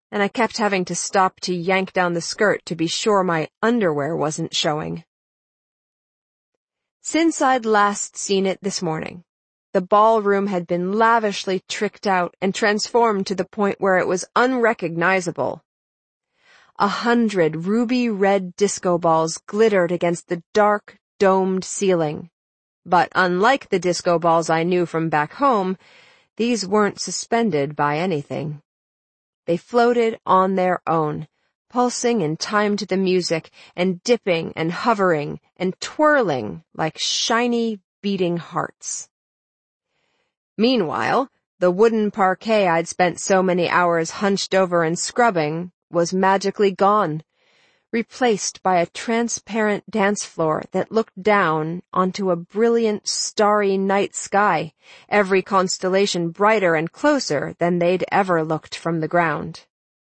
and I kept having to stop to yank down the skirt to be sure my underwear wasn't showing. Since I'd last seen it this morning, the ballroom had been lavishly tricked out and transformed to the point where it was unrecognizable. 100 ruby-red disco balls glittered against the dark, domed ceiling. But unlike the disco balls I knew from back home, these weren't suspended by anything. They floated on their own, pulsing in time to the music, and dipping and hovering and twirling like shiny, beating hearts. Meanwhile, the wooden parquet I'd spent so many hours hunched over and scrubbing was magically gone, replaced by a transparent dance floor that looked down onto a brilliant, starry night sky, every constellation brighter and closer than they'd ever looked from the ground.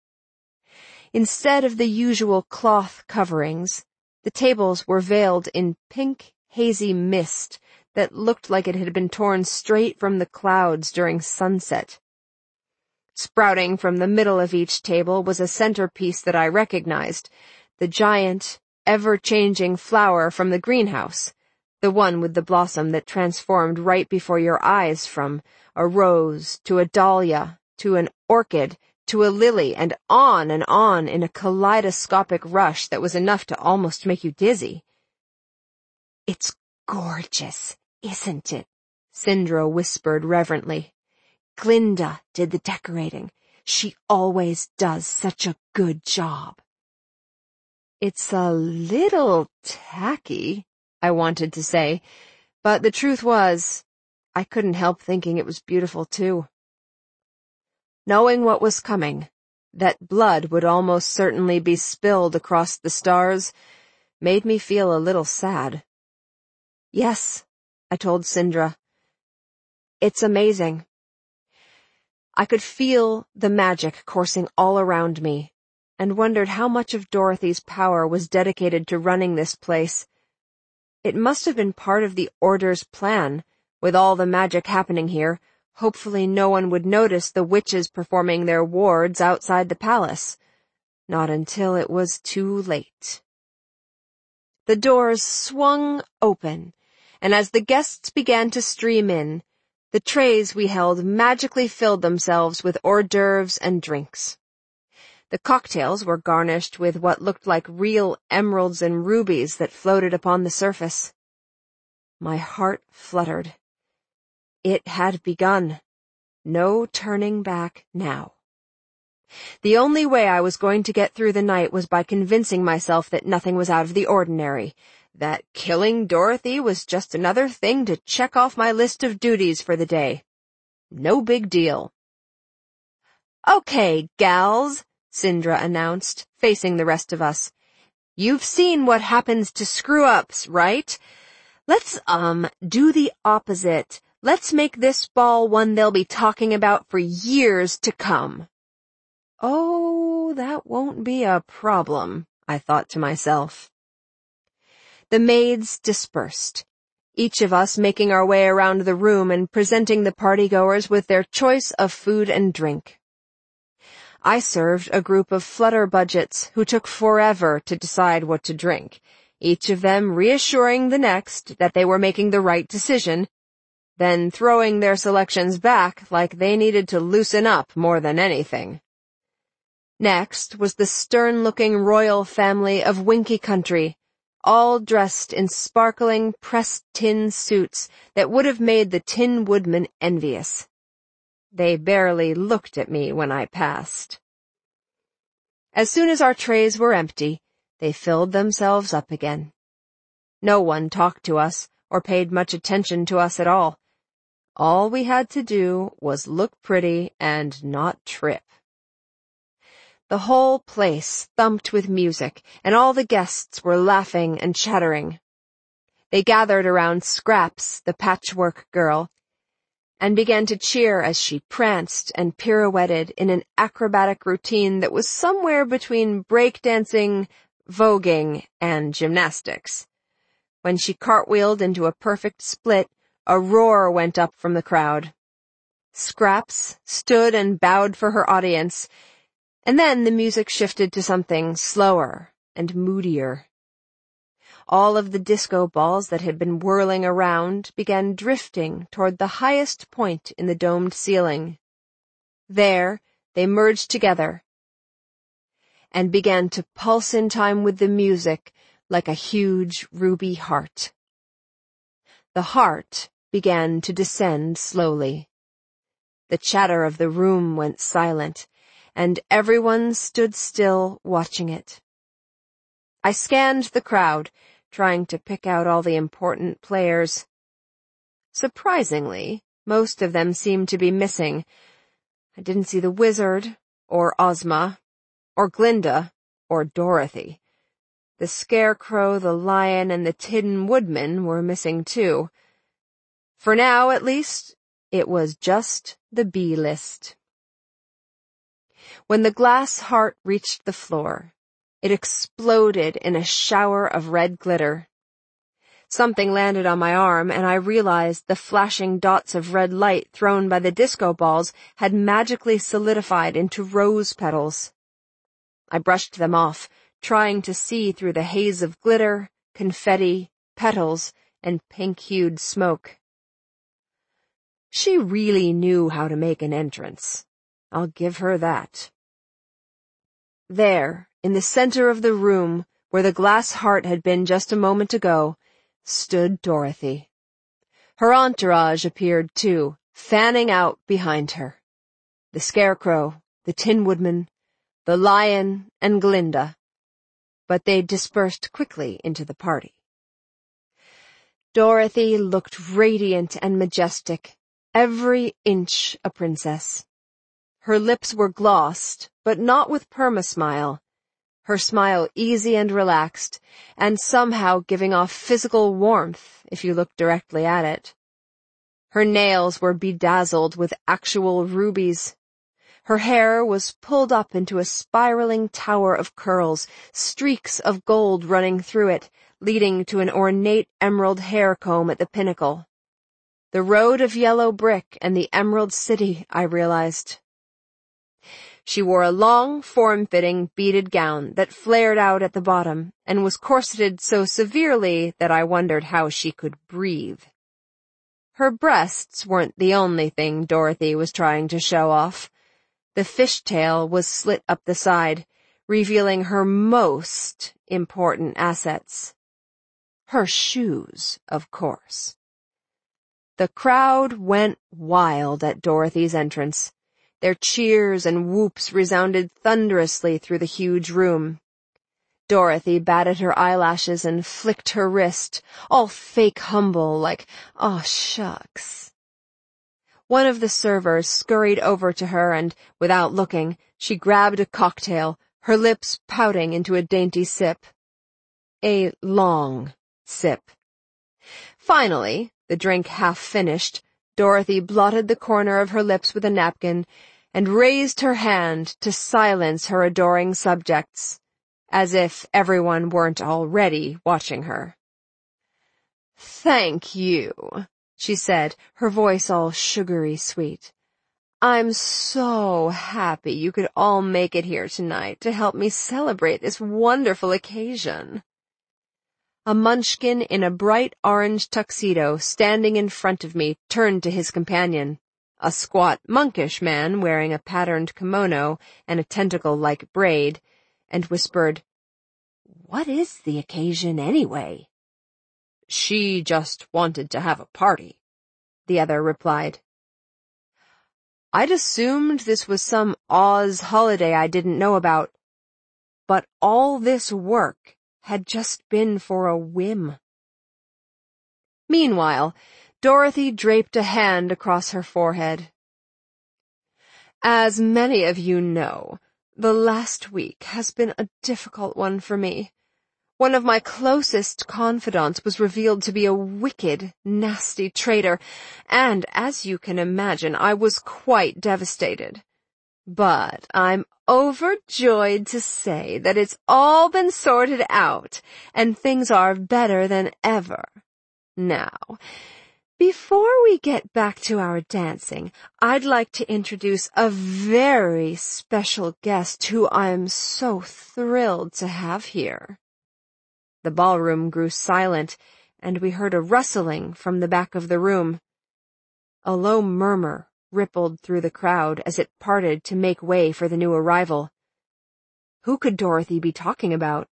Instead of the usual cloth coverings, the tables were veiled in pink, hazy mist that looked like it had been torn straight from the clouds during sunset. Sprouting from the middle of each table was a centerpiece that I recognized, the giant, ever-changing flower from the greenhouse, the one with the blossom that transformed right before your eyes from a rose to a dahlia to an orchid to a lily and on in a kaleidoscopic rush that was enough to almost make you dizzy. "It's gorgeous, isn't it?" Sindra whispered reverently. "Glinda did the decorating. She always does such a good job." "It's a little tacky," I wanted to say, but the truth was, I couldn't help thinking it was beautiful too. Knowing what was coming, that blood would almost certainly be spilled across the stars, made me feel a little sad. "Yes," I told Sindra. "It's amazing." I could feel the magic coursing all around me, and wondered how much of Dorothy's power was dedicated to running this place. It must have been part of the Order's plan, with all the magic happening here. Hopefully no one would notice the witches performing their wards outside the palace. Not until it was too late. The doors swung open, and as the guests began to stream in, the trays we held magically filled themselves with hors d'oeuvres and drinks. The cocktails were garnished with what looked like real emeralds and rubies that floated upon the surface. My heart fluttered. It had begun. No turning back now. The only way I was going to get through the night was by convincing myself that nothing was out of the ordinary, that killing Dorothy was just another thing to check off my list of duties for the day. No big deal. "Okay, gals," Sindra announced, facing the rest of us. "You've seen what happens to screw-ups, right? Let's, do the opposite. Let's make this ball one they'll be talking about for years to come." "Oh, that won't be a problem," I thought to myself. The maids dispersed, each of us making our way around the room and presenting the partygoers with their choice of food and drink. I served a group of flutterbudgets who took forever to decide what to drink, each of them reassuring the next that they were making the right decision, then throwing their selections back like they needed to loosen up more than anything. Next was the stern-looking royal family of Winky Country, all dressed in sparkling pressed tin suits that would have made the Tin Woodman envious. They barely looked at me when I passed. As soon as our trays were empty, they filled themselves up again. No one talked to us or paid much attention to us at all. All we had to do was look pretty and not trip. The whole place thumped with music, and all the guests were laughing and chattering. They gathered around Scraps, the patchwork girl, and began to cheer as she pranced and pirouetted in an acrobatic routine that was somewhere between breakdancing, voguing, and gymnastics. When she cartwheeled into a perfect split, a roar went up from the crowd. Scraps stood and bowed for her audience, And then the music shifted to something slower and moodier. All of the disco balls that had been whirling around began drifting toward the highest point in the domed ceiling. There, they merged together and began to pulse in time with the music like a huge ruby heart. The heart began to descend slowly. The chatter of the room went silent, and everyone stood still watching it. I scanned the crowd, trying to pick out all the important players. Surprisingly, most of them seemed to be missing. I didn't see the wizard, or Ozma, or Glinda, or Dorothy. The Scarecrow, the Lion, and the Tin Woodman were missing too. For now, at least, it was just the B-list. When the glass heart reached the floor, it exploded in a shower of red glitter. Something landed on my arm, and I realized the flashing dots of red light thrown by the disco balls had magically solidified into rose petals. I brushed them off, trying to see through the haze of glitter, confetti, petals, and pink-hued smoke. She really knew how to make an entrance. I'll give her that. There, in the center of the room, where the glass heart had been just a moment ago, stood Dorothy. Her entourage appeared too, fanning out behind her. The Scarecrow, the Tin Woodman, the Lion, and Glinda. But they dispersed quickly into the party. Dorothy looked radiant and majestic, every inch a princess. Her lips were glossed, but not with perma-smile. Her smile easy and relaxed, and somehow giving off physical warmth if you looked directly at it. Her nails were bedazzled with actual rubies. Her hair was pulled up into a spiraling tower of curls, streaks of gold running through it, leading to an ornate emerald hair comb at the pinnacle. The road of yellow brick and the Emerald City, I realized. She wore a long, form-fitting, beaded gown that flared out at the bottom and was corseted so severely that I wondered how she could breathe. Her breasts weren't the only thing Dorothy was trying to show off. The fishtail was slit up the side, revealing her most important assets. Her shoes, of course. The crowd went wild at Dorothy's entrance. Their cheers and whoops resounded thunderously through the huge room. Dorothy batted her eyelashes and flicked her wrist, all fake humble, like, "Aw, shucks." One of the servers scurried over to her and, without looking, she grabbed a cocktail, her lips pouting into a dainty sip. A long sip. Finally, the drink half finished, Dorothy blotted the corner of her lips with a napkin and raised her hand to silence her adoring subjects, as if everyone weren't already watching her. "Thank you," she said, her voice all sugary sweet. "I'm so happy you could all make it here tonight to help me celebrate this wonderful occasion." A munchkin in a bright orange tuxedo standing in front of me turned to his companion, a squat, monkish man wearing a patterned kimono and a tentacle-like braid, and whispered, "What is the occasion anyway?" "She just wanted to have a party," the other replied. I'd assumed this was some Oz holiday I didn't know about, but all this work had just been for a whim. Meanwhile, Dorothy draped a hand across her forehead. "As many of you know, the last week has been a difficult one for me. One of my closest confidants was revealed to be a wicked, nasty traitor, and, as you can imagine, I was quite devastated. But I'm overjoyed to say that it's all been sorted out, and things are better than ever. Now, Before we get back to our dancing, I'd like to introduce a very special guest who I'm so thrilled to have here." The ballroom grew silent, and we heard a rustling from the back of the room. A low murmur rippled through the crowd as it parted to make way for the new arrival. Who could Dorothy be talking about?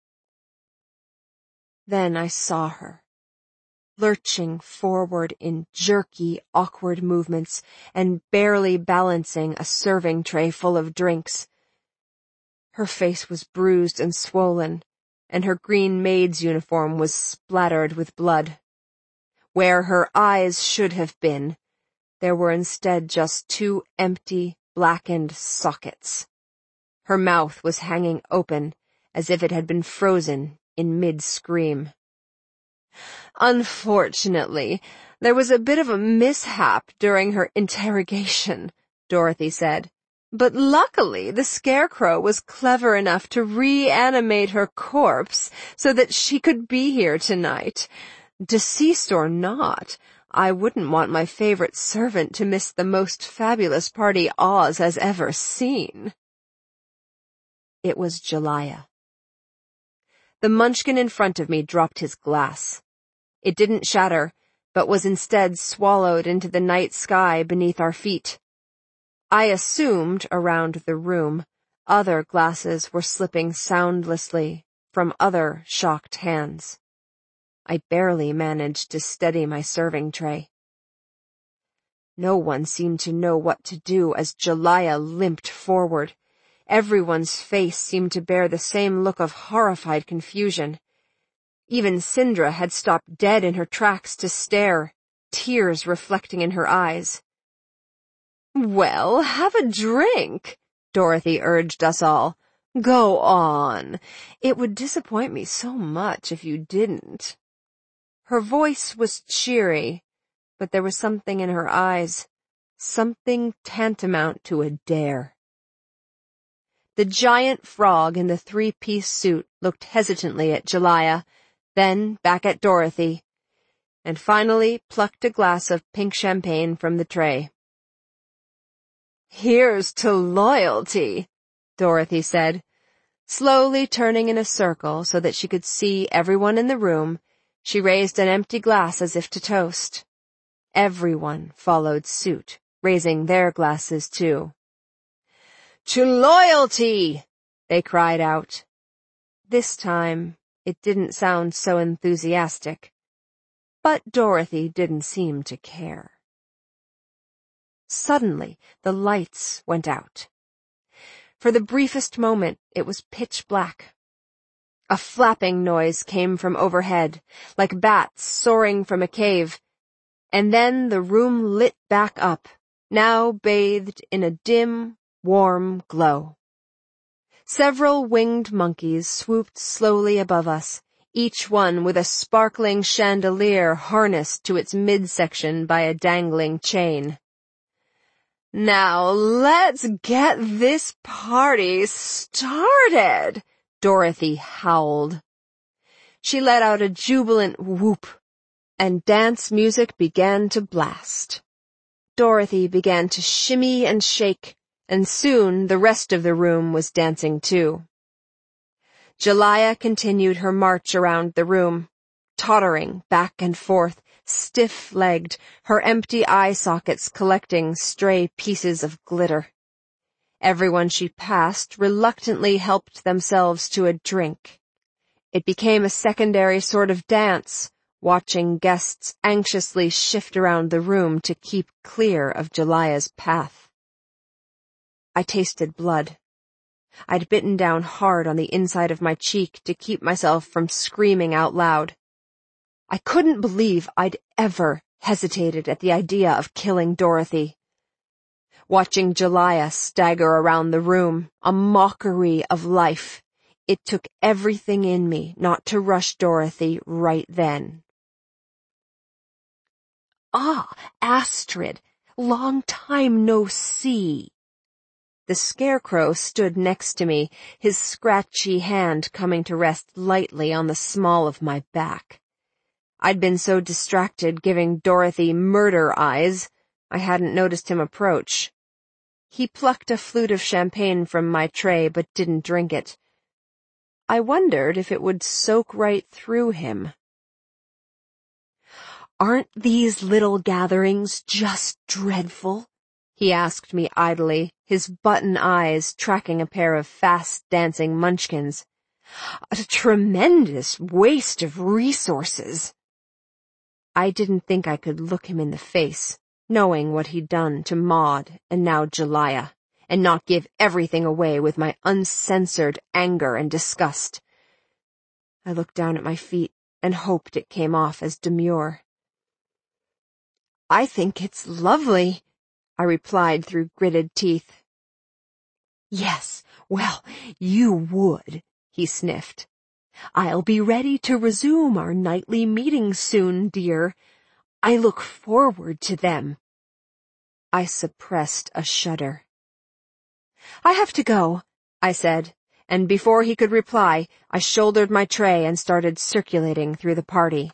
Then I saw her, lurching forward in jerky, awkward movements and barely balancing a serving tray full of drinks. Her face was bruised and swollen, and her green maid's uniform was splattered with blood. Where her eyes should have been, there were instead just two empty, blackened sockets. Her mouth was hanging open, as if it had been frozen in mid-scream. "Unfortunately, there was a bit of a mishap during her interrogation," Dorothy said. "But luckily the Scarecrow was clever enough to reanimate her corpse so that she could be here tonight. Deceased or not, I wouldn't want my favorite servant to miss the most fabulous party Oz has ever seen." It was Jellia. The munchkin in front of me dropped his glass. It didn't shatter, but was instead swallowed into the night sky beneath our feet. I assumed, around the room, other glasses were slipping soundlessly from other shocked hands. I barely managed to steady my serving tray. No one seemed to know what to do as Jellia limped forward. Everyone's face seemed to bear the same look of horrified confusion. Even Syndra had stopped dead in her tracks to stare, tears reflecting in her eyes. "Well, have a drink," Dorothy urged us all. "Go on. It would disappoint me so much if you didn't." Her voice was cheery, but there was something in her eyes, something tantamount to a dare. The giant frog in the three-piece suit looked hesitantly at Jellia, then back at Dorothy, and finally plucked a glass of pink champagne from the tray. "Here's to loyalty," Dorothy said. Slowly turning in a circle so that she could see everyone in the room, she raised an empty glass as if to toast. Everyone followed suit, raising their glasses too. "To loyalty!" they cried out. This time, it didn't sound so enthusiastic, but Dorothy didn't seem to care. Suddenly, the lights went out. For the briefest moment, it was pitch black. A flapping noise came from overhead, like bats soaring from a cave, and then the room lit back up, now bathed in a dim, warm glow. Several winged monkeys swooped slowly above us, each one with a sparkling chandelier harnessed to its midsection by a dangling chain. "Now let's get this party started," Dorothy howled. She let out a jubilant whoop, and dance music began to blast. Dorothy began to shimmy and shake, and soon the rest of the room was dancing too. Jellia continued her march around the room, tottering back and forth, stiff-legged, her empty eye sockets collecting stray pieces of glitter. Everyone she passed reluctantly helped themselves to a drink. It became a secondary sort of dance, watching guests anxiously shift around the room to keep clear of Jellia's path. I tasted blood. I'd bitten down hard on the inside of my cheek to keep myself from screaming out loud. I couldn't believe I'd ever hesitated at the idea of killing Dorothy. Watching Jellia stagger around the room, a mockery of life, it took everything in me not to rush Dorothy right then. "Ah, Astrid, long time no see." The Scarecrow stood next to me, his scratchy hand coming to rest lightly on the small of my back. I'd been so distracted giving Dorothy murder eyes, I hadn't noticed him approach. He plucked a flute of champagne from my tray but didn't drink it. I wondered if it would soak right through him. "Aren't these little gatherings just dreadful?" he asked me idly, his button eyes tracking a pair of fast-dancing munchkins. "A tremendous waste of resources." I didn't think I could look him in the face, knowing what he'd done to Maud and now Jelaya, and not give everything away with my uncensored anger and disgust. I looked down at my feet and hoped it came off as demure. "I think it's lovely," I replied through gritted teeth. "Yes, well, you would," he sniffed. "I'll be ready to resume our nightly meetings soon, dear. I look forward to them." I suppressed a shudder. "I have to go," I said, and before he could reply, I shouldered my tray and started circulating through the party.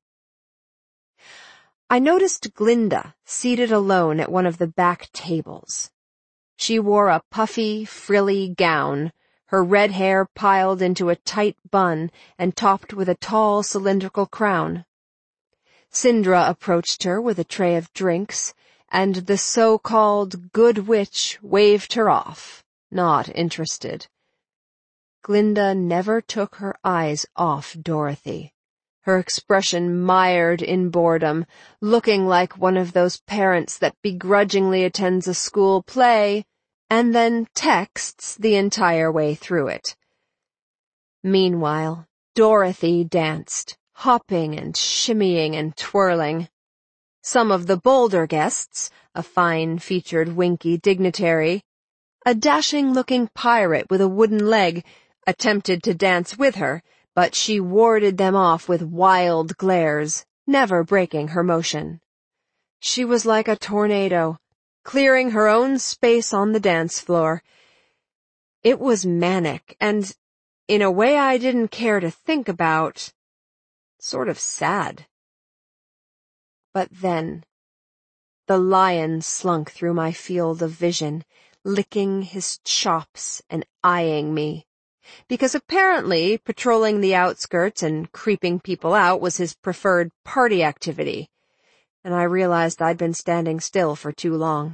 I noticed Glinda seated alone at one of the back tables. She wore a puffy, frilly gown, her red hair piled into a tight bun and topped with a tall cylindrical crown. Syndra approached her with a tray of drinks, and the so-called good witch waved her off, not interested. Glinda never took her eyes off Dorothy, her expression mired in boredom, looking like one of those parents that begrudgingly attends a school play and then texts the entire way through it. Meanwhile, Dorothy danced, hopping and shimmying and twirling. Some of the bolder guests, a fine-featured Winky dignitary, a dashing-looking pirate with a wooden leg, attempted to dance with her, but she warded them off with wild glares, never breaking her motion. She was like a tornado, clearing her own space on the dance floor. It was manic, and, in a way I didn't care to think about, sort of sad. But then, the lion slunk through my field of vision, licking his chops and eyeing me, because apparently patrolling the outskirts and creeping people out was his preferred party activity, and I realized I'd been standing still for too long.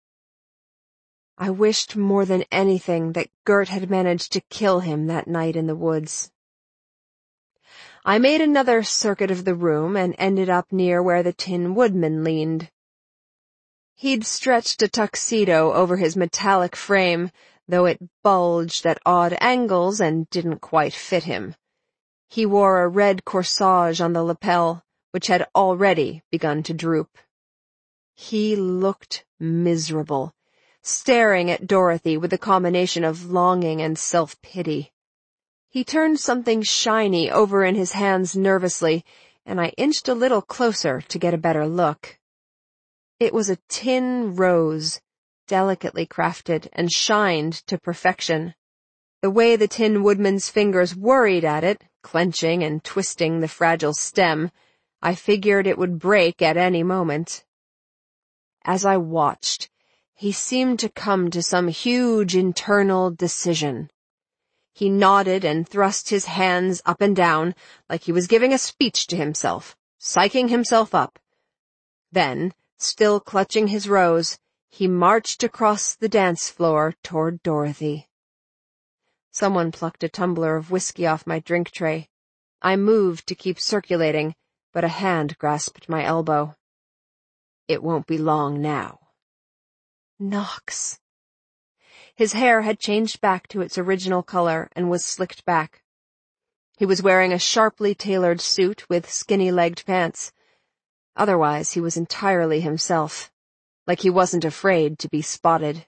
I wished more than anything that Gert had managed to kill him that night in the woods. I made another circuit of the room and ended up near where the Tin Woodman leaned. He'd stretched a tuxedo over his metallic frame, though it bulged at odd angles and didn't quite fit him. He wore a red corsage on the lapel, which had already begun to droop. He looked miserable, staring at Dorothy with a combination of longing and self-pity. He turned something shiny over in his hands nervously, and I inched a little closer to get a better look. It was a tin rose, delicately crafted and shined to perfection. The way the Tin Woodman's fingers worried at it, clenching and twisting the fragile stem, I figured it would break at any moment. As I watched, he seemed to come to some huge internal decision. He nodded and thrust his hands up and down like he was giving a speech to himself, psyching himself up. Then, still clutching his rose, he marched across the dance floor toward Dorothy. Someone plucked a tumbler of whiskey off my drink tray. I moved to keep circulating, but a hand grasped my elbow. "It won't be long now." Knox. His hair had changed back to its original color and was slicked back. He was wearing a sharply tailored suit with skinny-legged pants. Otherwise, he was entirely himself, like he wasn't afraid to be spotted.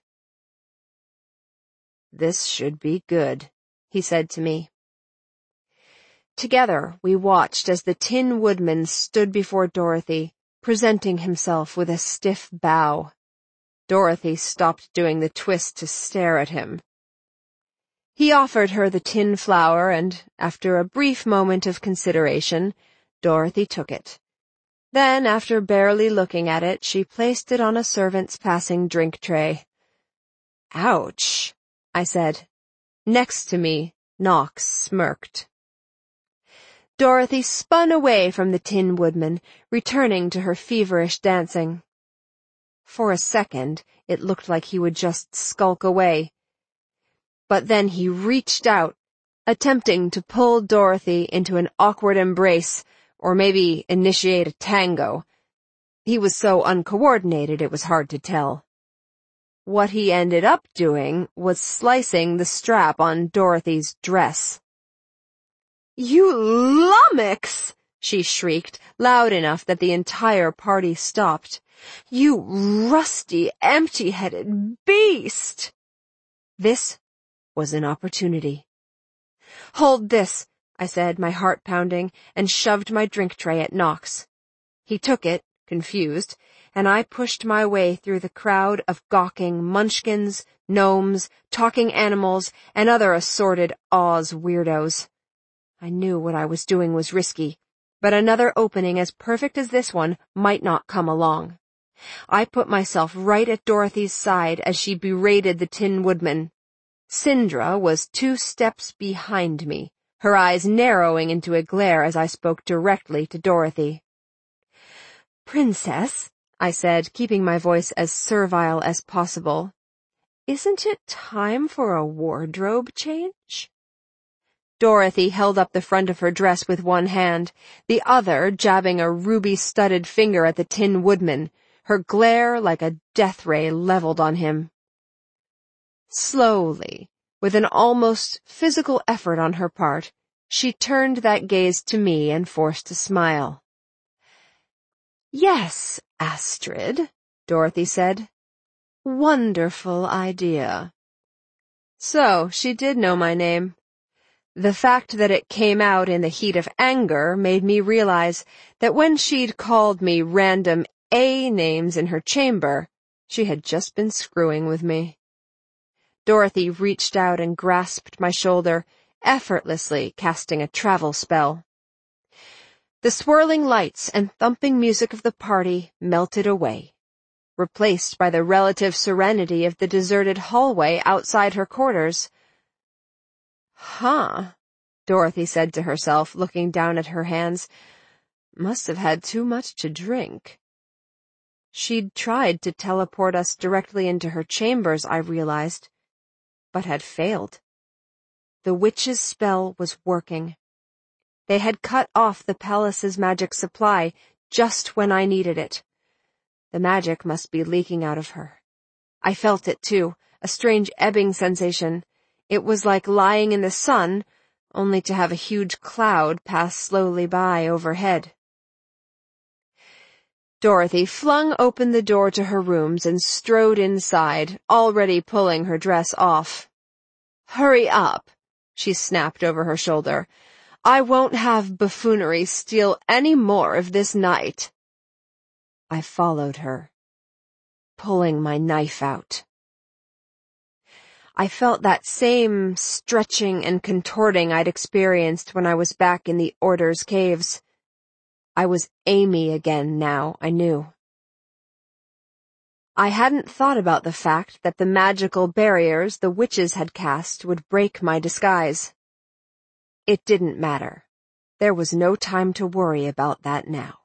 "This should be good," he said to me. Together, we watched as the Tin Woodman stood before Dorothy, presenting himself with a stiff bow. Dorothy stopped doing the twist to stare at him. He offered her the tin flower and, after a brief moment of consideration, Dorothy took it. Then, after barely looking at it, she placed it on a servant's passing drink tray. "Ouch," I said. Next to me, Knox smirked. Dorothy spun away from the Tin Woodman, returning to her feverish dancing. For a second, it looked like he would just skulk away. But then he reached out, attempting to pull Dorothy into an awkward embrace, or maybe initiate a tango. He was so uncoordinated it was hard to tell. What he ended up doing was slicing the strap on Dorothy's dress. "You lummox!" she shrieked, loud enough that the entire party stopped. "You rusty, empty-headed beast!" This was an opportunity. "Hold this," I said, my heart pounding, and shoved my drink tray at Knox. He took it, confused, and I pushed my way through the crowd of gawking munchkins, gnomes, talking animals, and other assorted Oz weirdos. I knew what I was doing was risky, but another opening as perfect as this one might not come along. I put myself right at Dorothy's side as she berated the Tin Woodman. Syndra was 2 steps behind me, her eyes narrowing into a glare as I spoke directly to Dorothy. "Princess," I said, keeping my voice as servile as possible, "isn't it time for a wardrobe change?" Dorothy held up the front of her dress with one hand, the other jabbing a ruby-studded finger at the Tin Woodman, her glare like a death ray leveled on him. Slowly, with an almost physical effort on her part, she turned that gaze to me and forced a smile. "Yes, Astrid," Dorothy said. "Wonderful idea." So, she did know my name. The fact that it came out in the heat of anger made me realize that when she'd called me random A names in her chamber, she had just been screwing with me. Dorothy reached out and grasped my shoulder, effortlessly casting a travel spell. The swirling lights and thumping music of the party melted away, replaced by the relative serenity of the deserted hallway outside her quarters. "Huh," Dorothy said to herself, looking down at her hands. "Must have had too much to drink." She'd tried to teleport us directly into her chambers, I realized, but had failed. The witch's spell was working. They had cut off the palace's magic supply just when I needed it. The magic must be leaking out of her. I felt it, too, a strange ebbing sensation. It was like lying in the sun, only to have a huge cloud pass slowly by overhead. Dorothy flung open the door to her rooms and strode inside, already pulling her dress off. "Hurry up," she snapped over her shoulder. "I won't have buffoonery steal any more of this night." I followed her, pulling my knife out. I felt that same stretching and contorting I'd experienced when I was back in the Order's caves. I was Amy again now, I knew. I hadn't thought about the fact that the magical barriers the witches had cast would break my disguise. It didn't matter. There was no time to worry about that now.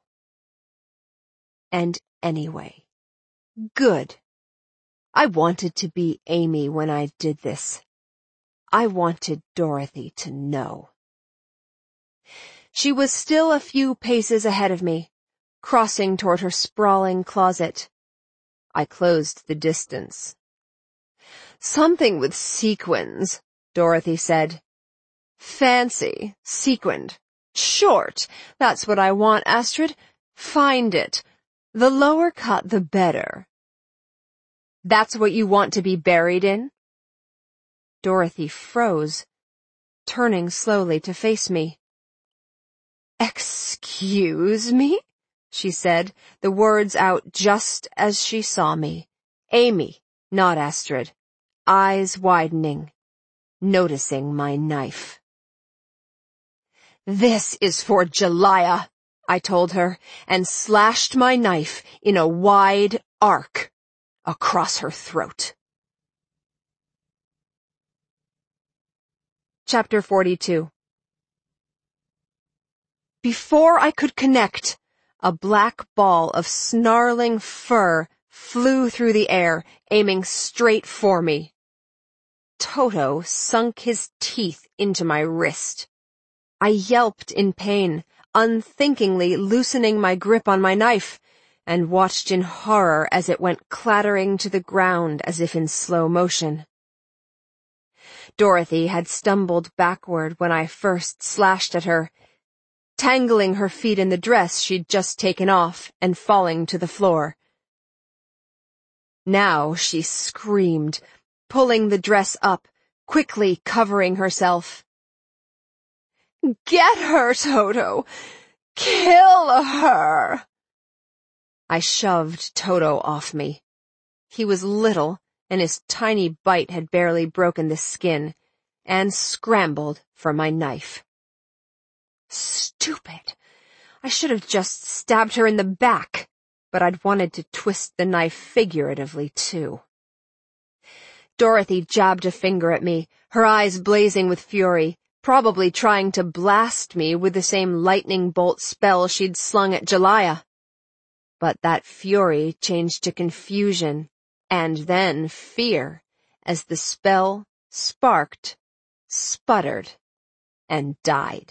And anyway, good. I wanted to be Amy when I did this. I wanted Dorothy to know. She was still a few paces ahead of me, crossing toward her sprawling closet. I closed the distance. "Something with sequins," Dorothy said. "Fancy, sequined, short. That's what I want, Astrid. Find it. The lower cut, the better." "That's what you want to be buried in?" Dorothy froze, turning slowly to face me. "Excuse me?" she said, the words out just as she saw me. Amy, not Astrid, eyes widening, noticing my knife. "This is for Jelaya," I told her, and slashed my knife in a wide arc across her throat. Chapter 42. Before I could connect, a black ball of snarling fur flew through the air, aiming straight for me. Toto sunk his teeth into my wrist. I yelped in pain, unthinkingly loosening my grip on my knife, and watched in horror as it went clattering to the ground as if in slow motion. Dorothy had stumbled backward when I first slashed at her, tangling her feet in the dress she'd just taken off and falling to the floor. Now she screamed, pulling the dress up, quickly covering herself. "Get her, Toto! Kill her!" I shoved Toto off me. He was little, and his tiny bite had barely broken the skin, and scrambled for my knife. Stupid! I should have just stabbed her in the back, but I'd wanted to twist the knife figuratively, too. Dorothy jabbed a finger at me, her eyes blazing with fury, probably trying to blast me with the same lightning bolt spell she'd slung at Jelaya. But that fury changed to confusion, and then fear, as the spell sparked, sputtered, and died.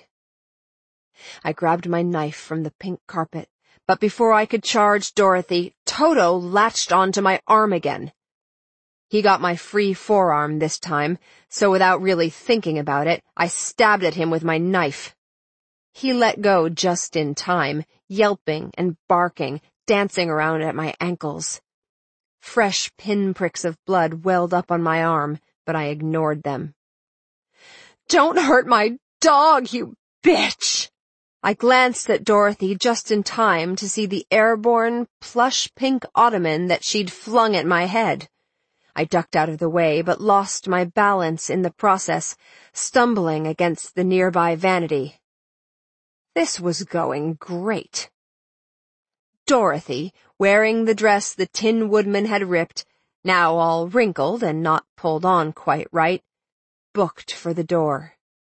I grabbed my knife from the pink carpet, but before I could charge Dorothy, Toto latched onto my arm again. He got my free forearm this time, so without really thinking about it, I stabbed at him with my knife. He let go just in time, yelping and barking, dancing around at my ankles. Fresh pinpricks of blood welled up on my arm, but I ignored them. "Don't hurt my dog, you bitch!" I glanced at Dorothy just in time to see the airborne, plush-pink ottoman that she'd flung at my head. I ducked out of the way, but lost my balance in the process, stumbling against the nearby vanity. This was going great. Dorothy, wearing the dress the Tin Woodman had ripped, now all wrinkled and not pulled on quite right, booked for the door.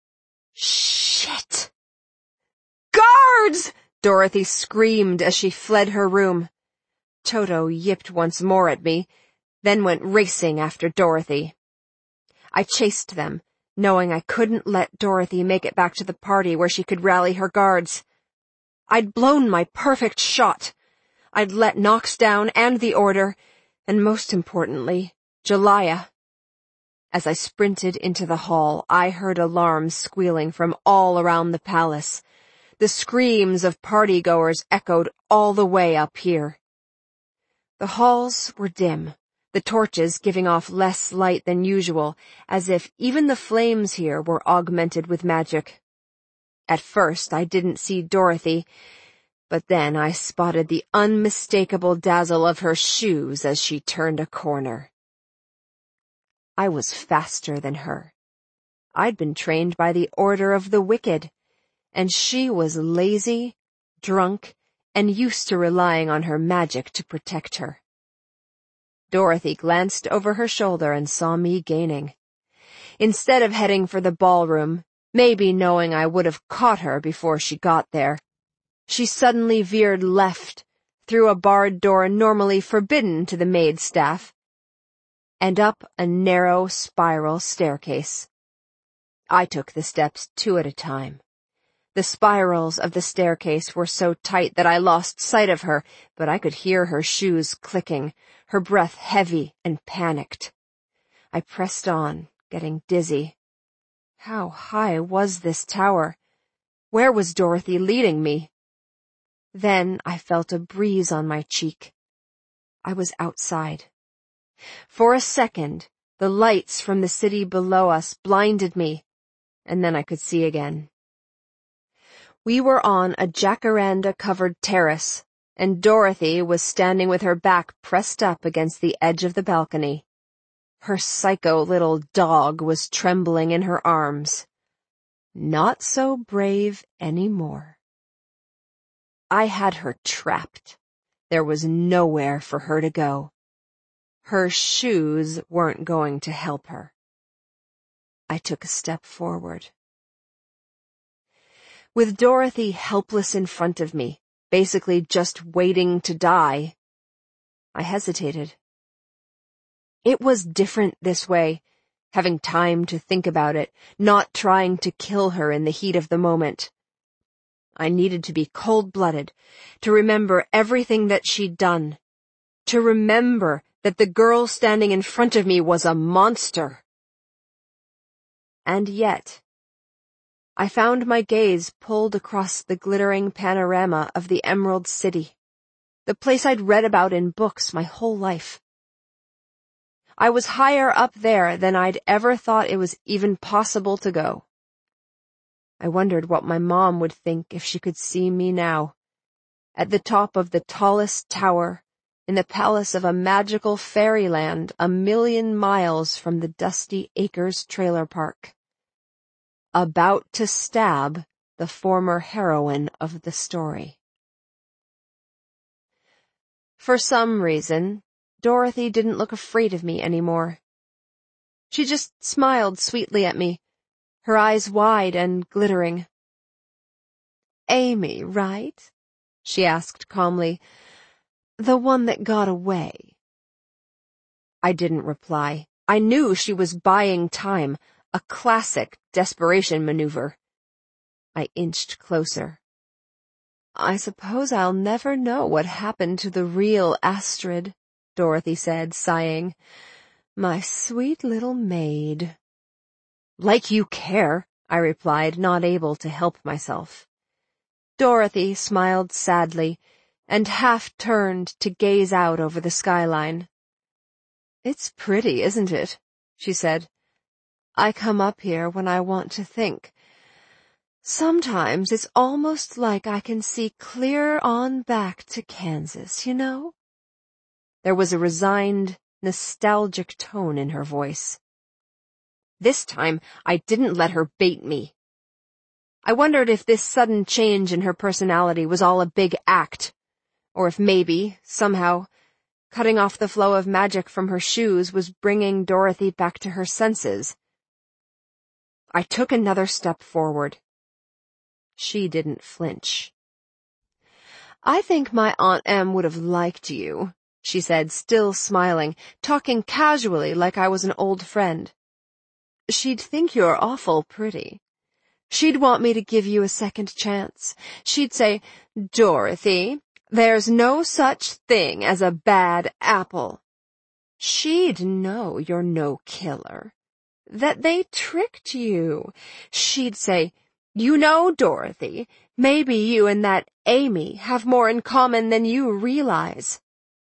Shit! "Guards!" Dorothy screamed as she fled her room. Toto yipped once more at me, then went racing after Dorothy. I chased them, knowing I couldn't let Dorothy make it back to the party where she could rally her guards. I'd blown my perfect shot. I'd let Knox down and the Order, and most importantly, Jelaya. As I sprinted into the hall, I heard alarms squealing from all around the palace. The screams of partygoers echoed all the way up here. The halls were dim, the torches giving off less light than usual, as if even the flames here were augmented with magic. At first I didn't see Dorothy, but then I spotted the unmistakable dazzle of her shoes as she turned a corner. I was faster than her. I'd been trained by the Order of the Wicked, and she was lazy, drunk, and used to relying on her magic to protect her. Dorothy glanced over her shoulder and saw me gaining. Instead of heading for the ballroom, maybe knowing I would have caught her before she got there, she suddenly veered left, through a barred door normally forbidden to the maid staff, and up a narrow spiral staircase. I took the steps 2 at a time. The spirals of the staircase were so tight that I lost sight of her, but I could hear her shoes clicking, her breath heavy and panicked. I pressed on, getting dizzy. How high was this tower? Where was Dorothy leading me? Then I felt a breeze on my cheek. I was outside. For a second, the lights from the city below us blinded me, and then I could see again. We were on a jacaranda-covered terrace, and Dorothy was standing with her back pressed up against the edge of the balcony. Her psycho little dog was trembling in her arms. Not so brave anymore. I had her trapped. There was nowhere for her to go. Her shoes weren't going to help her. I took a step forward. With Dorothy helpless in front of me, basically just waiting to die, I hesitated. It was different this way, having time to think about it, not trying to kill her in the heat of the moment. I needed to be cold-blooded, to remember everything that she'd done, to remember that the girl standing in front of me was a monster. And yet, I found my gaze pulled across the glittering panorama of the Emerald City, the place I'd read about in books my whole life. I was higher up there than I'd ever thought it was even possible to go. I wondered what my mom would think if she could see me now, at the top of the tallest tower, in the palace of a magical fairyland 1,000,000 miles from the Dusty Acres trailer park, about to stab the former heroine of the story. For some reason, Dorothy didn't look afraid of me anymore. She just smiled sweetly at me, her eyes wide and glittering. "Amy, right?" she asked calmly. "The one that got away." I didn't reply. I knew she was buying time, a classic desperation maneuver. I inched closer. "I suppose I'll never know what happened to the real Astrid," Dorothy said, sighing. "My sweet little maid." "Like you care," I replied, not able to help myself. Dorothy smiled sadly and half turned to gaze out over the skyline. "It's pretty, isn't it?" she said. "I come up here when I want to think. Sometimes it's almost like I can see clear on back to Kansas, you know?" There was a resigned, nostalgic tone in her voice. This time, I didn't let her bait me. I wondered if this sudden change in her personality was all a big act, or if maybe, somehow, cutting off the flow of magic from her shoes was bringing Dorothy back to her senses. I took another step forward. She didn't flinch. "I think my Aunt Em would have liked you," she said, still smiling, talking casually like I was an old friend. "She'd think you're awful pretty. She'd want me to give you a second chance. She'd say, 'Dorothy, there's no such thing as a bad apple.' She'd know you're no killer, that they tricked you. She'd say, 'You know, Dorothy, maybe you and that Amy have more in common than you realize.'"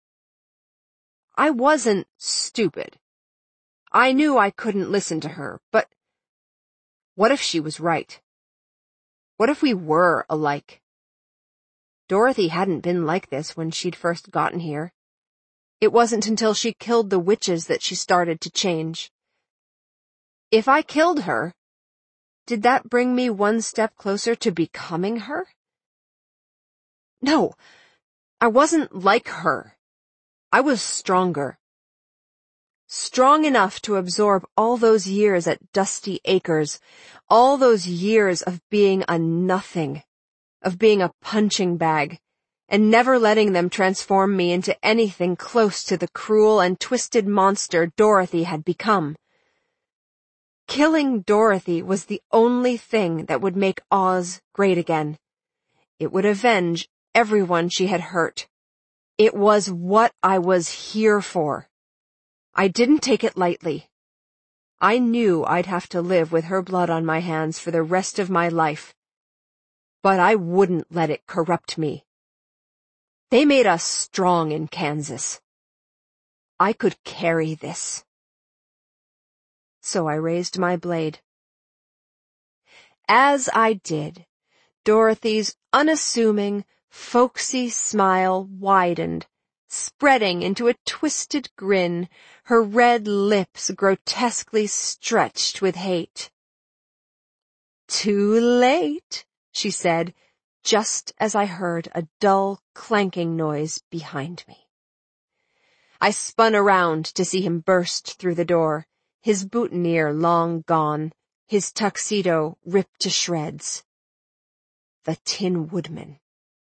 I wasn't stupid. I knew I couldn't listen to her, but what if she was right? What if we were alike? Dorothy hadn't been like this when she'd first gotten here. It wasn't until she killed the witches that she started to change. If I killed her, did that bring me one step closer to becoming her? No, I wasn't like her. I was stronger. Strong enough to absorb all those years at Dusty Acres, all those years of being a nothing, of being a punching bag, and never letting them transform me into anything close to the cruel and twisted monster Dorothy had become. Killing Dorothy was the only thing that would make Oz great again. It would avenge everyone she had hurt. It was what I was here for. I didn't take it lightly. I knew I'd have to live with her blood on my hands for the rest of my life. But I wouldn't let it corrupt me. They made us strong in Kansas. I could carry this. So I raised my blade. As I did, Dorothy's unassuming, folksy smile widened, spreading into a twisted grin, her red lips grotesquely stretched with hate. "Too late," she said, just as I heard a dull clanking noise behind me. I spun around to see him burst through the door, his boutonniere long gone, his tuxedo ripped to shreds. The Tin Woodman.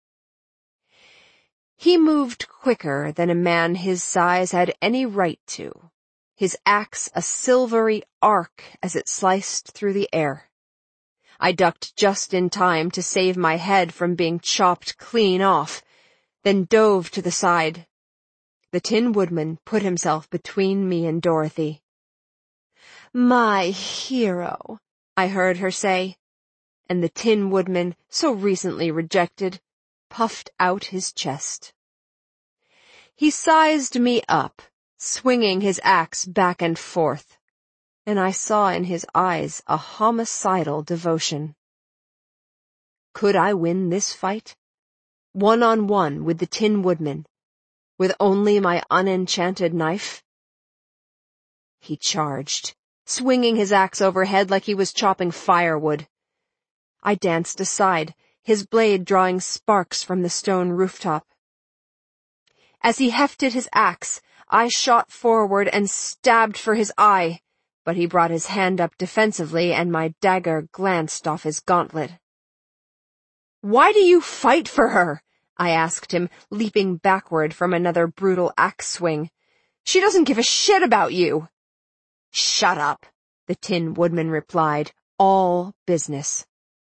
He moved quicker than a man his size had any right to, his axe a silvery arc as it sliced through the air. I ducked just in time to save my head from being chopped clean off, then dove to the side. The Tin Woodman put himself between me and Dorothy. "My hero," I heard her say, and the Tin Woodman, so recently rejected, puffed out his chest. He sized me up, swinging his axe back and forth, and I saw in his eyes a homicidal devotion. Could I win this fight? One-on-one with the Tin Woodman, with only my unenchanted knife? He charged, swinging his axe overhead like he was chopping firewood. I danced aside, his blade drawing sparks from the stone rooftop. As he hefted his axe, I shot forward and stabbed for his eye, but he brought his hand up defensively and my dagger glanced off his gauntlet. "Why do you fight for her?" I asked him, leaping backward from another brutal axe swing. "She doesn't give a shit about you." "Shut up," the Tin Woodman replied, all business.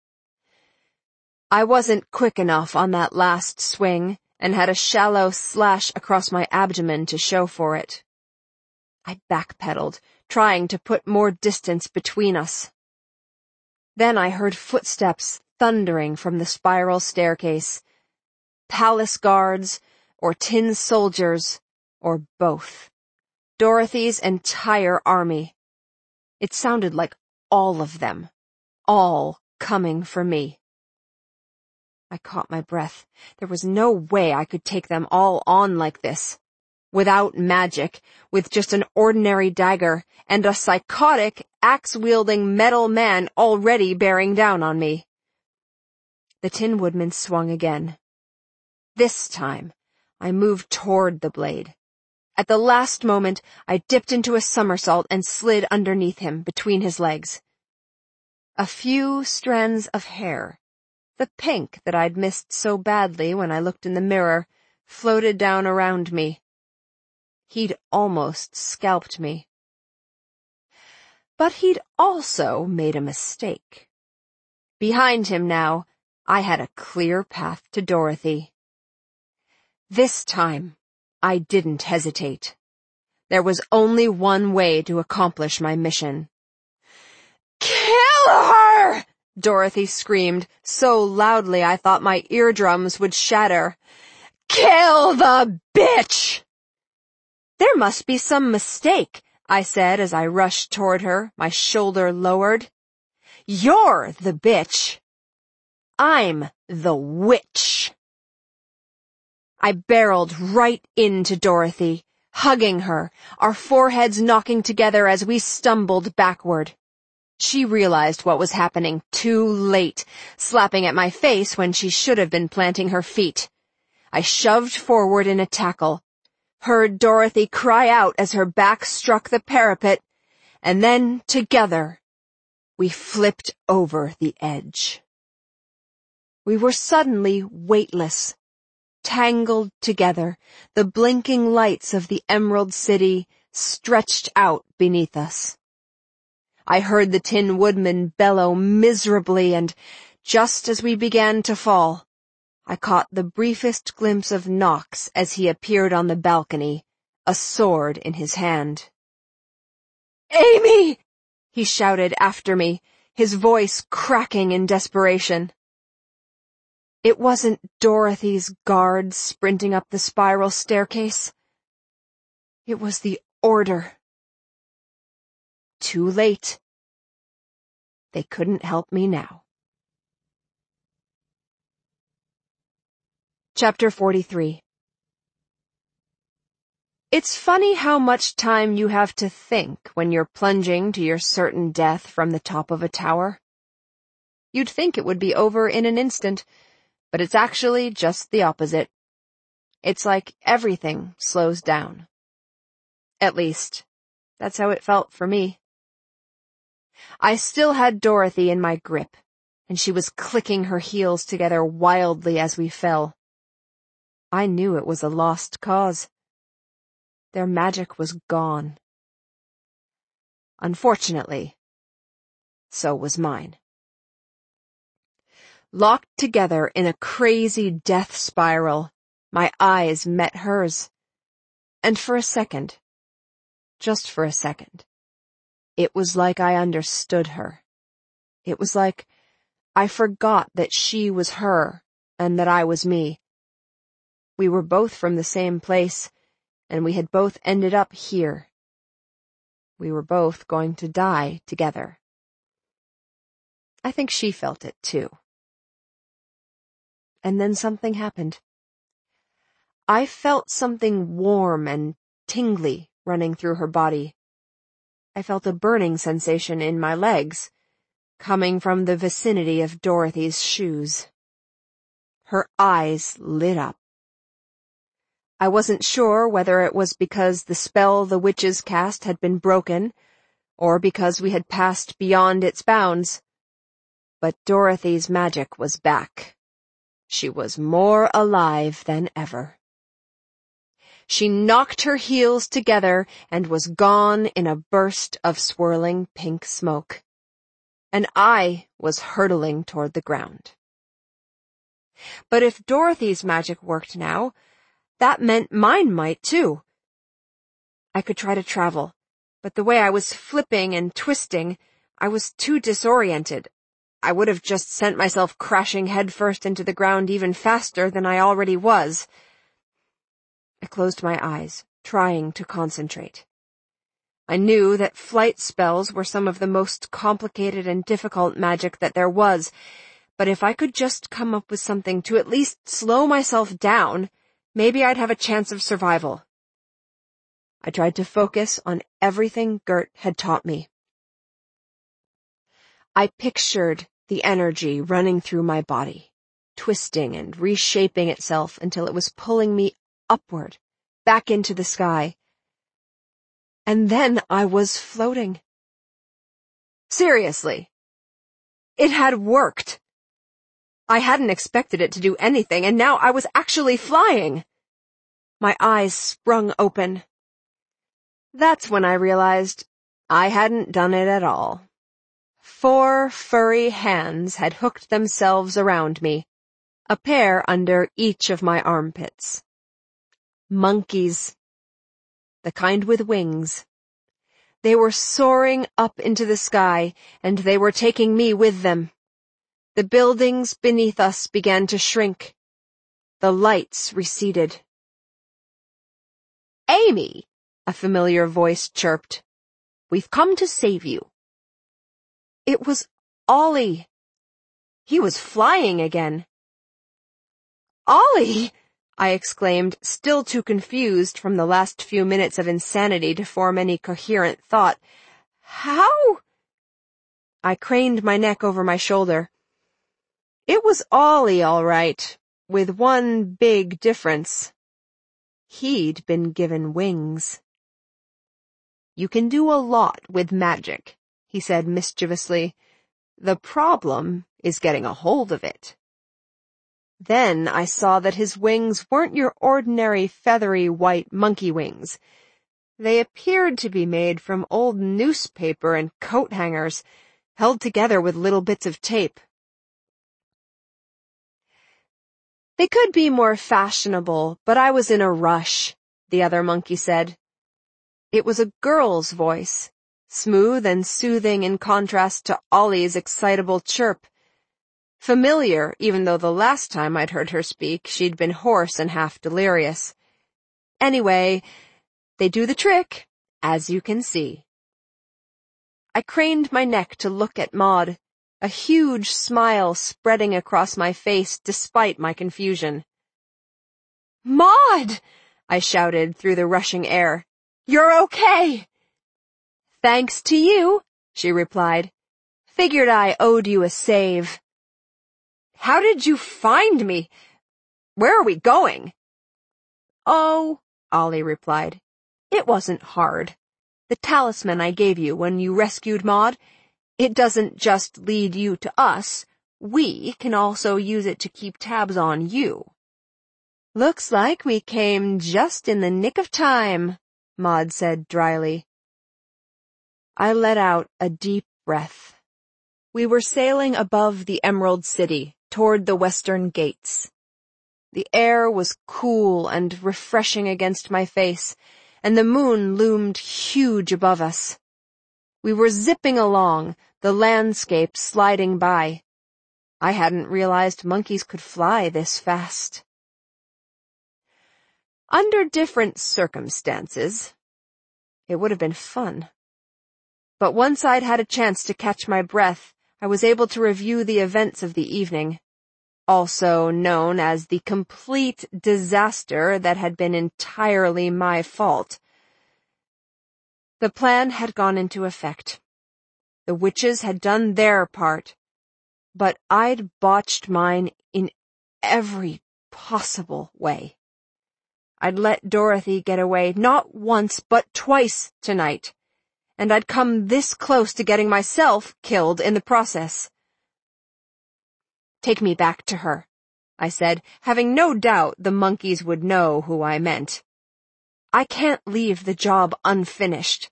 I wasn't quick enough on that last swing, and had a shallow slash across my abdomen to show for it. I backpedaled, trying to put more distance between us. Then I heard footsteps thundering from the spiral staircase. Palace guards, or tin soldiers, or both. Dorothy's entire army. It sounded like all of them, all coming for me. I caught my breath. There was no way I could take them all on like this. Without magic, with just an ordinary dagger, and a psychotic, axe-wielding metal man already bearing down on me. The Tin Woodman swung again. This time, I moved toward the blade. At the last moment, I dipped into a somersault and slid underneath him, between his legs. A few strands of hair, the pink that I'd missed so badly when I looked in the mirror, floated down around me. He'd almost scalped me. But he'd also made a mistake. Behind him now, I had a clear path to Dorothy. This time, I didn't hesitate. There was only one way to accomplish my mission. "Kill her!" Dorothy screamed, so loudly I thought my eardrums would shatter. "Kill the bitch!" "There must be some mistake," I said as I rushed toward her, my shoulder lowered. "You're the bitch. I'm the witch." I barreled right into Dorothy, hugging her, our foreheads knocking together as we stumbled backward. She realized what was happening too late, slapping at my face when she should have been planting her feet. I shoved forward in a tackle, heard Dorothy cry out as her back struck the parapet, and then, together, we flipped over the edge. We were suddenly weightless, tangled together, the blinking lights of the Emerald City stretched out beneath us. I heard the Tin Woodman bellow miserably, and just as we began to fall, I caught the briefest glimpse of Knox as he appeared on the balcony, a sword in his hand. "Amy!" he shouted after me, his voice cracking in desperation. It wasn't Dorothy's guards sprinting up the spiral staircase. It was the Order. Too late. They couldn't help me now. Chapter 43. It's funny how much time you have to think when you're plunging to your certain death from the top of a tower. You'd think it would be over in an instant, But it's actually just the opposite. It's like everything slows down. At least, that's how it felt for me. I still had Dorothy in my grip, and she was clicking her heels together wildly as we fell. I knew it was a lost cause. Their magic was gone. Unfortunately, so was mine. Locked together in a crazy death spiral, my eyes met hers. And for a second, just for a second, it was like I understood her. It was like I forgot that she was her and that I was me. We were both from the same place, and we had both ended up here. We were both going to die together. I think she felt it too. And then something happened. I felt something warm and tingly running through her body. I felt a burning sensation in my legs, coming from the vicinity of Dorothy's shoes. Her eyes lit up. I wasn't sure whether it was because the spell the witches cast had been broken, or because we had passed beyond its bounds. But Dorothy's magic was back. She was more alive than ever. She knocked her heels together and was gone in a burst of swirling pink smoke. And I was hurtling toward the ground. But if Dorothy's magic worked now, that meant mine might too. I could try to travel, but the way I was flipping and twisting, I was too disoriented. I would have just sent myself crashing headfirst into the ground even faster than I already was. I closed my eyes, trying to concentrate. I knew that flight spells were some of the most complicated and difficult magic that there was, but if I could just come up with something to at least slow myself down, maybe I'd have a chance of survival. I tried to focus on everything Gert had taught me. I pictured the energy running through my body, twisting and reshaping itself until it was pulling me upward, back into the sky. And then I was floating. Seriously. It had worked. I hadn't expected it to do anything, and now I was actually flying. My eyes sprung open. That's when I realized I hadn't done it at all. 4 furry hands had hooked themselves around me, a pair under each of my armpits. Monkeys. The kind with wings. They were soaring up into the sky, and they were taking me with them. The buildings beneath us began to shrink. The lights receded. "Amy," a familiar voice chirped. "We've come to save you." It was Ollie. He was flying again. "Ollie!" I exclaimed, still too confused from the last few minutes of insanity to form any coherent thought. "How?" I craned my neck over my shoulder. It was Ollie, all right, with one big difference. He'd been given wings. "You can do a lot with magic," he said mischievously. "The problem is getting a hold of it." Then I saw that his wings weren't your ordinary feathery white monkey wings. They appeared to be made from old newspaper and coat hangers, held together with little bits of tape. "They could be more fashionable, but I was in a rush," the other monkey said. It was a girl's voice, smooth and soothing in contrast to Ollie's excitable chirp. Familiar, even though the last time I'd heard her speak, she'd been hoarse and half delirious. Anyway, they do the trick, as you can see. I craned my neck to look at Maud, a huge smile spreading across my face despite my confusion. "Maud!" I shouted through the rushing air. "You're okay!" "Thanks to you," she replied. "Figured I owed you a save." How did you find me? Where are we going?" "Oh," Ollie replied, "it wasn't hard. The talisman I gave you when you rescued Maud, it doesn't just lead you to us. We can also use it to keep tabs on you." "Looks like we came just in the nick of time," Maud said dryly. I let out a deep breath. We were sailing above the Emerald City, toward the western gates. The air was cool and refreshing against my face, and the moon loomed huge above us. We were zipping along, the landscape sliding by. I hadn't realized monkeys could fly this fast. Under different circumstances, it would have been fun. But once I'd had a chance to catch my breath, I was able to review the events of the evening, also known as the complete disaster that had been entirely my fault. The plan had gone into effect. The witches had done their part, but I'd botched mine in every possible way. I'd let Dorothy get away not once but twice tonight, and I'd come this close to getting myself killed in the process. "Take me back to her," I said, having no doubt the monkeys would know who I meant. "I can't leave the job unfinished."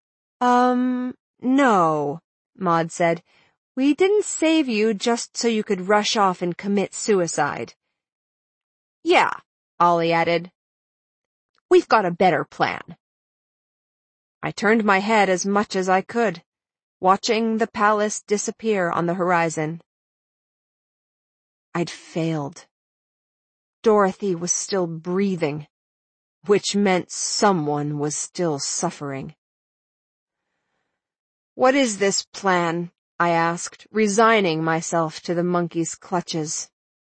No," Maud said. "We didn't save you just so you could rush off and commit suicide." "Yeah," Ollie added. "We've got a better plan." I turned my head as much as I could, watching the palace disappear on the horizon. I'd failed. Dorothy was still breathing, which meant someone was still suffering. "What is this plan?" I asked, resigning myself to the monkey's clutches.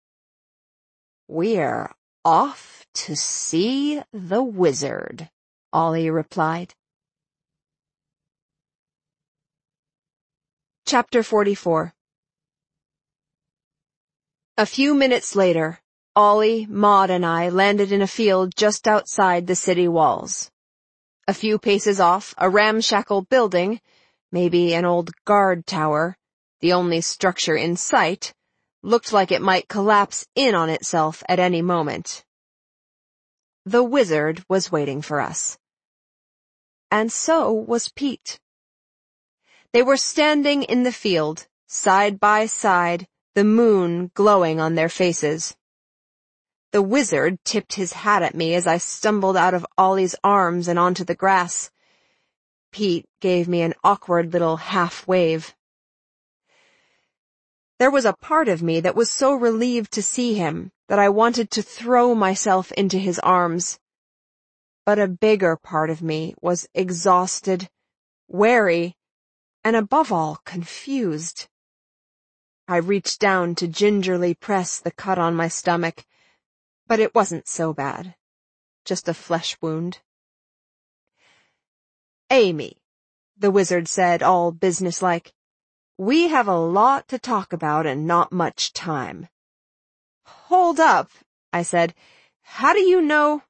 "We're off to see the wizard," Ollie replied. Chapter 44. A few minutes later, Ollie, Maud, and I landed in a field just outside the city walls. A few paces off, a ramshackle building, maybe an old guard tower, the only structure in sight, looked like it might collapse in on itself at any moment. The wizard was waiting for us. And so was Pete. They were standing in the field, side by side, the moon glowing on their faces. The wizard tipped his hat at me as I stumbled out of Ollie's arms and onto the grass. Pete gave me an awkward little half-wave. There was a part of me that was so relieved to see him that I wanted to throw myself into his arms. But a bigger part of me was exhausted, wary, and above all, confused. I reached down to gingerly press the cut on my stomach, but it wasn't so bad. Just a flesh wound. "Amy," the wizard said, all businesslike, "we have a lot to talk about and not much time." "Hold up," I said. "How do you know?"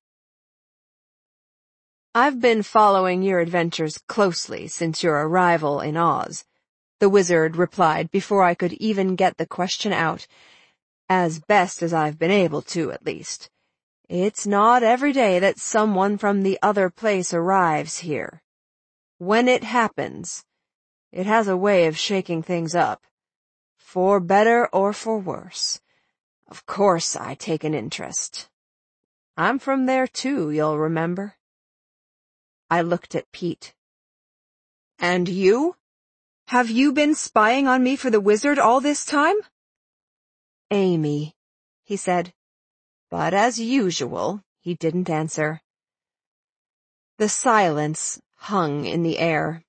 "I've been following your adventures closely since your arrival in Oz," the wizard replied before I could even get the question out. "As best as I've been able to, at least. It's not every day that someone from the other place arrives here. When it happens, it has a way of shaking things up. For better or for worse. Of course I take an interest. I'm from there too, you'll remember." I looked at Pete. "And you? Have you been spying on me for the wizard all this time?" "Amy," he said. But as usual, he didn't answer. The silence hung in the air.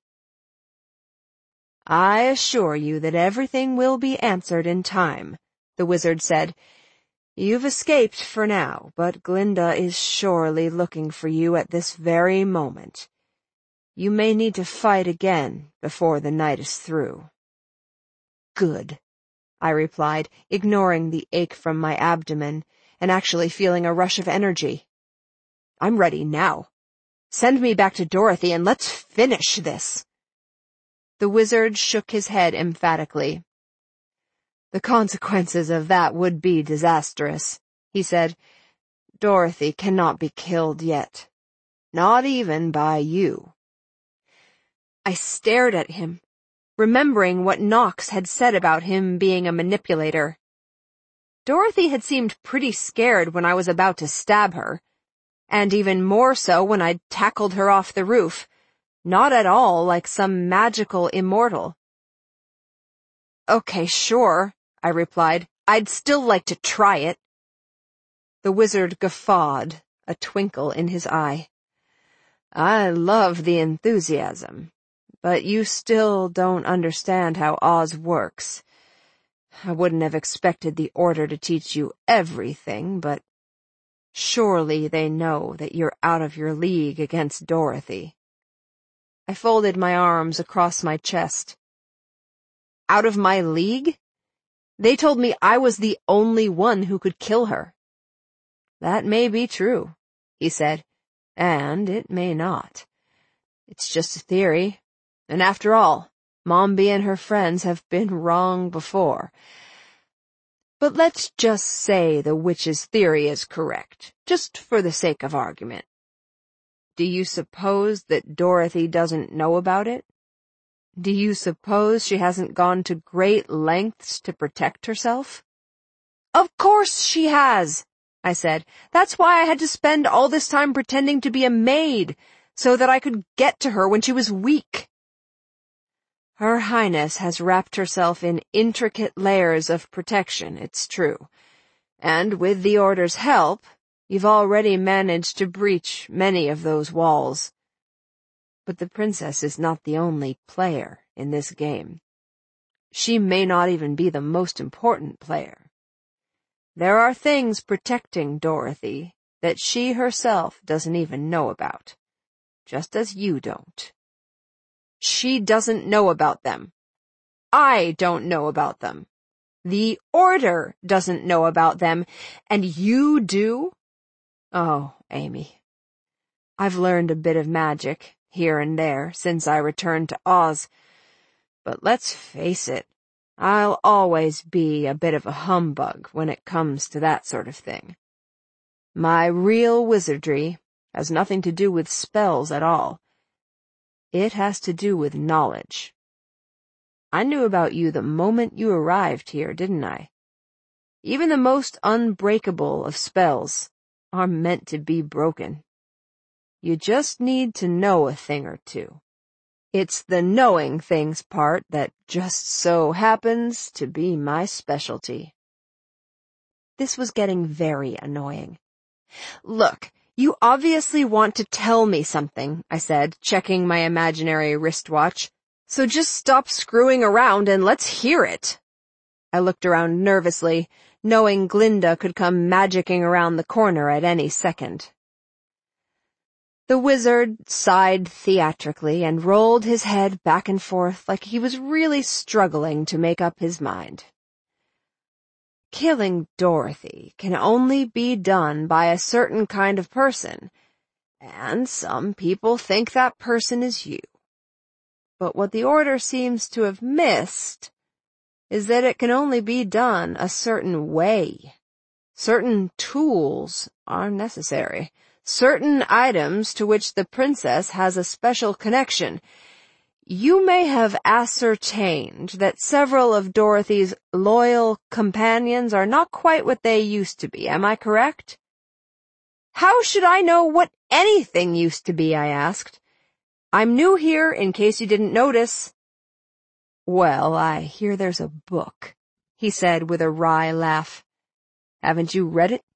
"I assure you that everything will be answered in time," the wizard said. "You've escaped for now, but Glinda is surely looking for you at this very moment. You may need to fight again before the night is through." "Good," I replied, ignoring the ache from my abdomen and actually feeling a rush of energy. I'm ready now. Send me back to Dorothy and let's finish this. The wizard shook his head emphatically. The consequences of that would be disastrous, he said. Dorothy cannot be killed yet. Not even by you. I stared at him, remembering what Knox had said about him being a manipulator. Dorothy had seemed pretty scared when I was about to stab her, and even more so when I'd tackled her off the roof, not at all like some magical immortal. Okay, sure, I replied. I'd still like to try it. The wizard guffawed, a twinkle in his eye. I love the enthusiasm, but you still don't understand how Oz works. I wouldn't have expected the Order to teach you everything, but surely they know that you're out of your league against Dorothy. I folded my arms across my chest. Out of my league? They told me I was the only one who could kill her. That may be true, he said, and it may not. It's just a theory, and after all, Mombi and her friends have been wrong before. But let's just say the witch's theory is correct, just for the sake of argument. Do you suppose that Dorothy doesn't know about it? Do you suppose she hasn't gone to great lengths to protect herself? Of course she has, I said. That's why I had to spend all this time pretending to be a maid, so that I could get to her when she was weak. Her Highness has wrapped herself in intricate layers of protection, it's true, and with the Order's help, you've already managed to breach many of those walls. But the princess is not the only player in this game. She may not even be the most important player. There are things protecting Dorothy that she herself doesn't even know about, just as you don't. She doesn't know about them. I don't know about them. The Order doesn't know about them, and you do? Oh, Amy, I've learned a bit of magic here and there since I returned to Oz, but let's face it, I'll always be a bit of a humbug when it comes to that sort of thing. My real wizardry has nothing to do with spells at all. It has to do with knowledge. I knew about you the moment you arrived here, didn't I? Even the most unbreakable of spells are meant to be broken. You just need to know a thing or two. It's the knowing things part that just so happens to be my specialty. This was getting very annoying. Look, you obviously want to tell me something, I said, checking my imaginary wristwatch. So just stop screwing around and let's hear it. I looked around nervously, knowing Glinda could come magicking around the corner at any second. The wizard sighed theatrically and rolled his head back and forth like he was really struggling to make up his mind. Killing Dorothy can only be done by a certain kind of person, and some people think that person is you. But what the Order seems to have missed is that it can only be done a certain way. Certain tools are necessary. Certain items to which the princess has a special connection. You may have ascertained that several of Dorothy's loyal companions are not quite what they used to be, am I correct? How should I know what anything used to be, I asked. I'm new here, in case you didn't notice. Well, I hear there's a book, he said with a wry laugh. Haven't you read it?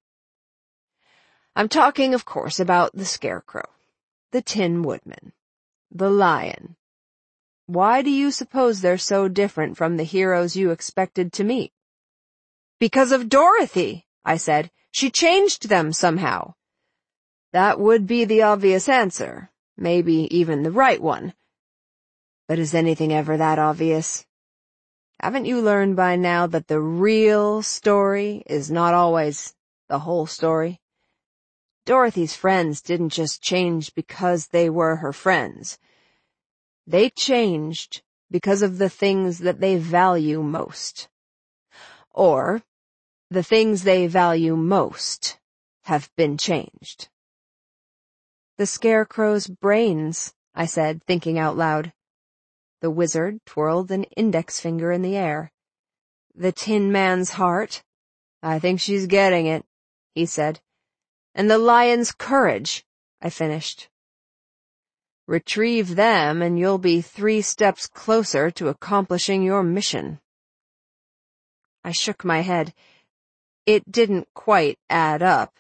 I'm talking, of course, about the Scarecrow, the Tin Woodman, the Lion. Why do you suppose they're so different from the heroes you expected to meet? Because of Dorothy, I said. She changed them somehow. That would be the obvious answer, maybe even the right one. But is anything ever that obvious? Haven't you learned by now that the real story is not always the whole story? Dorothy's friends didn't just change because they were her friends. They changed because of the things that they value most. Or, the things they value most have been changed. The Scarecrow's brains, I said, thinking out loud. The Wizard twirled an index finger in the air. The Tin Man's heart? I think she's getting it, he said. And the Lion's courage, I finished. Retrieve them and you'll be 3 steps closer to accomplishing your mission. I shook my head. It didn't quite add up.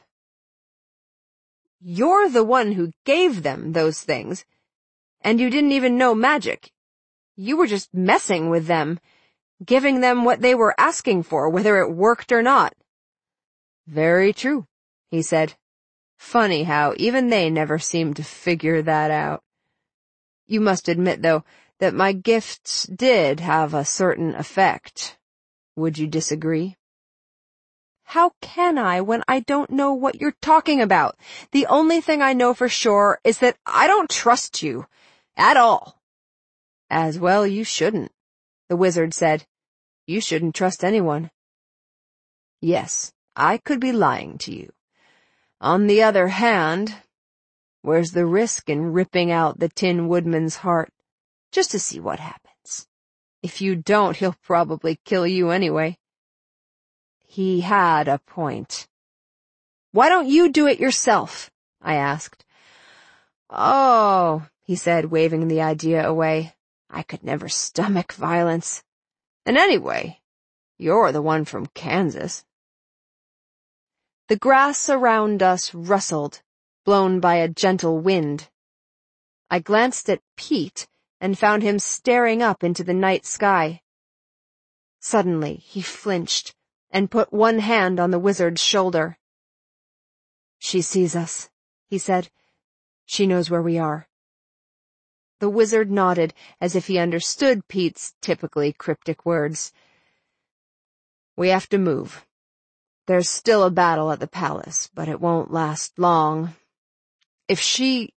You're the one who gave them those things, and you didn't even know magic. You were just messing with them, giving them what they were asking for, whether it worked or not. Very true, he said. Funny how even they never seemed to figure that out. You must admit, though, that my gifts did have a certain effect. Would you disagree? How can I when I don't know what you're talking about? The only thing I know for sure is that I don't trust you. At all. As well you shouldn't, the Wizard said. You shouldn't trust anyone. Yes, I could be lying to you. On the other hand, where's the risk in ripping out the Tin Woodman's heart, just to see what happens? If you don't, he'll probably kill you anyway. He had a point. Why don't you do it yourself? I asked. Oh, he said, waving the idea away. I could never stomach violence. And anyway, you're the one from Kansas. The grass around us rustled, blown by a gentle wind. I glanced at Pete and found him staring up into the night sky. Suddenly, he flinched and put one hand on the Wizard's shoulder. She sees us, he said. She knows where we are. The Wizard nodded as if he understood Pete's typically cryptic words. We have to move. There's still a battle at the palace, but it won't last long. If she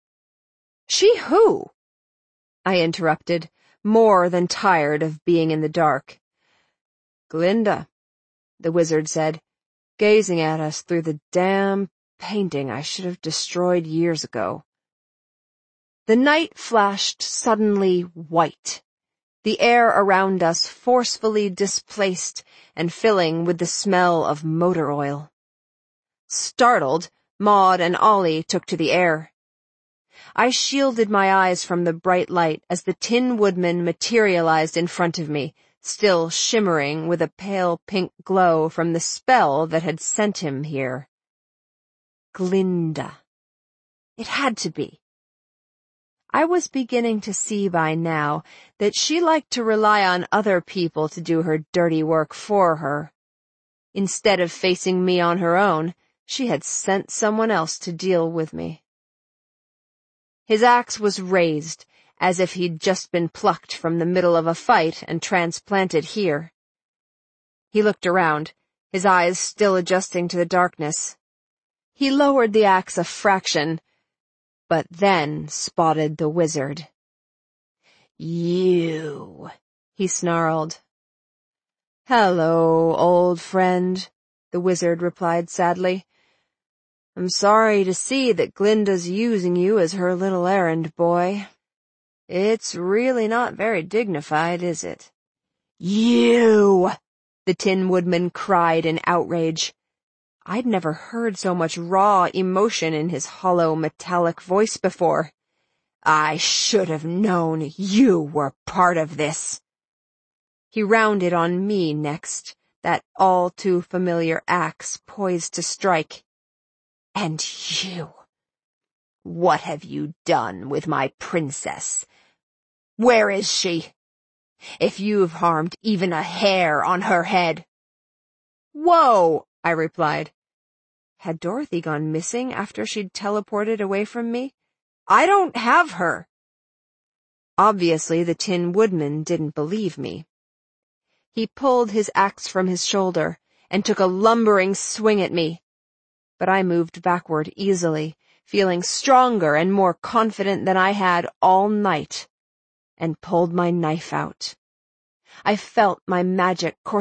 who? I interrupted, more than tired of being in the dark. Glinda, the Wizard said, gazing at us through the damn painting I should have destroyed years ago. The night flashed suddenly white, the air around us forcefully displaced and filling with the smell of motor oil. Startled, Maud and Ollie took to the air. I shielded my eyes from the bright light as the Tin Woodman materialized in front of me, still shimmering with a pale pink glow from the spell that had sent him here. Glinda. It had to be. I was beginning to see by now that she liked to rely on other people to do her dirty work for her. Instead of facing me on her own, she had sent someone else to deal with me. His axe was raised, as if he'd just been plucked from the middle of a fight and transplanted here. He looked around, his eyes still adjusting to the darkness. He lowered the axe a fraction, but then spotted the Wizard. You, he snarled. Hello, old friend, the Wizard replied sadly. I'm sorry to see that Glinda's using you as her little errand boy. It's really not very dignified, is it? You! The Tin Woodman cried in outrage. I'd never heard so much raw emotion in his hollow, metallic voice before. I should have known you were part of this. He rounded on me next, that all-too-familiar axe poised to strike. And you, what have you done with my princess? Where is she? If you've harmed even a hair on her head. Whoa, I replied. Had Dorothy gone missing after she'd teleported away from me? I don't have her. Obviously, the Tin Woodman didn't believe me. He pulled his axe from his shoulder and took a lumbering swing at me. But I moved backward easily, feeling stronger and more confident than I had all night, and pulled my knife out. I felt my magic